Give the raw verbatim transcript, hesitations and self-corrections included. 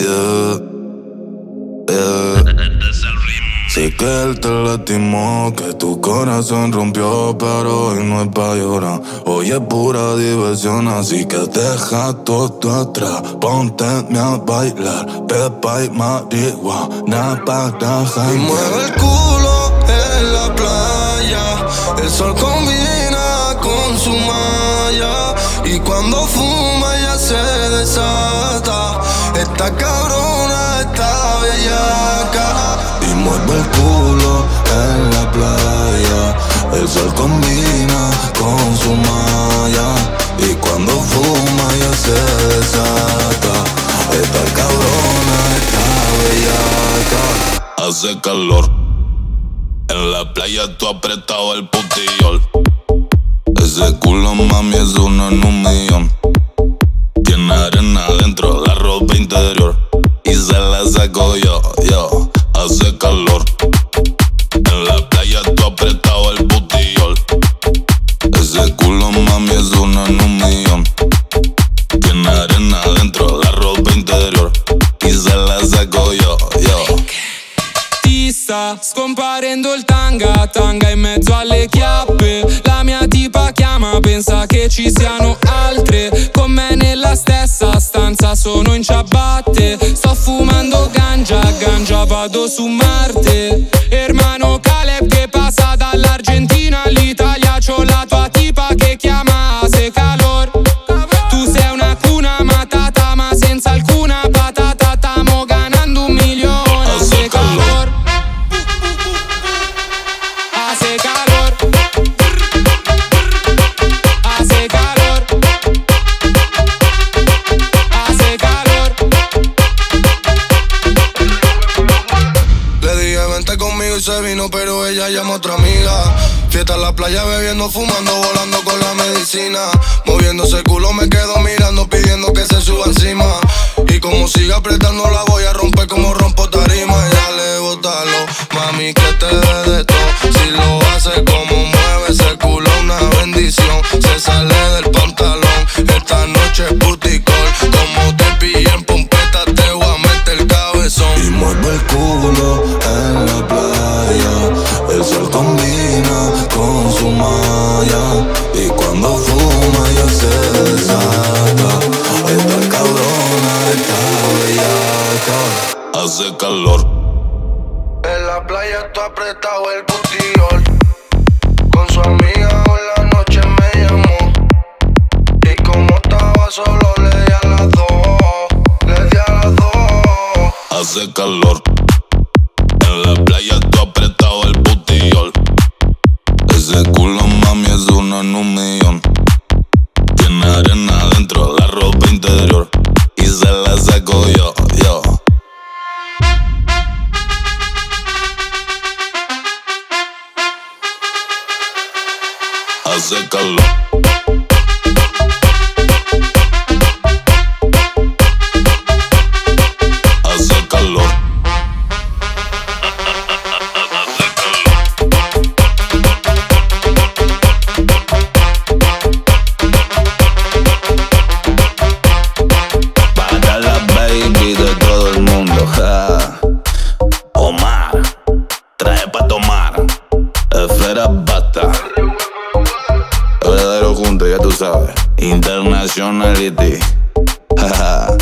Yeah, yeah. Sí que él te lastimó, que tu corazón rompió, pero hoy no es pa' llorar. Hoy es pura diversión, así que deja todo atrás. Ponte a bailar, pepa y marihuana para janguear. Y mueve el culo en la playa, el sol combina con su malla. Y cuando fuma ya se desata, esta cabrona está bellaca. Y mueve el culo en la playa, el sol combina con su malla. Y cuando fuma ya se desata, esta cabrona está bellaca. Hace calor, en la playa tú apretado el putillol. Ese culo mami es uno en un millón. Tiene arena dentro la ropa interior y se la saco yo, yo. Hace calor, en la playa tú apretado el butillol. Ese culo mami es uno en un millón. Tiene arena dentro la ropa interior y se la saco yo, yo. Ti sta scomparendo il tanga, tanga in mezzo alle chiappe. La mia tipa chiama, pensa che ci siano altre con me nella stessa stanza, sono in ciabatte. Sto fumando ganja, ganja vado su Marte. Hermano Caleb che passa dall'Argentina all'Italia, c'ho la tua tipa che chiama Hace calor. Tu sei una cuna matata ma senza alcuna patata, stiamo ganando un milione. Hace calor, hace calor, hace calor, hace calor. Le dije vente conmigo y se vino, pero ella llama a otra amiga. Fiesta en la playa, bebiendo, fumando, volando con la medicina. Moviéndose el culo me quedo mirando, pidiendo que se suba encima. Y como siga apretando la voy a romper como rompo tarima. Dale, bótalo, mami, que te dé de todo. Si lo hace como mueve ese culo, una bendición. Se sale del pantalón, esta noche es puticol. Como te pillé en pompeta, te voy a meter el cabezón. Y mueve el culo en la playa, el sol combina con su malla. Y cuando fuma ya se desata, esta cabrona está bellaca. Hace calor, en la playa tú apretado el butillol. Con su amiga hoy la noche me llamó. Y como estaba solo le di a las dos, le di a las dos. hace calor, en la playa tú apretado el butillol. Ese culo mami es uno en un millón. Tiene arena dentro la ropa interior y se la saco yo, yo. Hace calor. Hace calor. Para la baby de todo el mundo, ja. Omar, trae pa' tomar. Esfera basta. Verdadero junto, ya tú sabes. Internationality. Jaja.